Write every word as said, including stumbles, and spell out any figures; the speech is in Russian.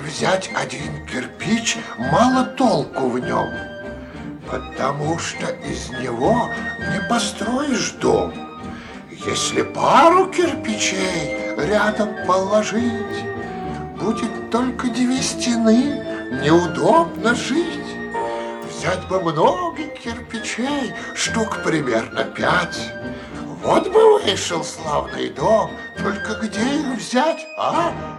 взять один кирпич, мало толку в нем, потому что из него не построишь дом. Если пару кирпичей рядом положить, будет только две стены, неудобно жить. Взять бы много кирпичей, штук примерно пять. Вот бы вышел славный дом, только где их взять, а?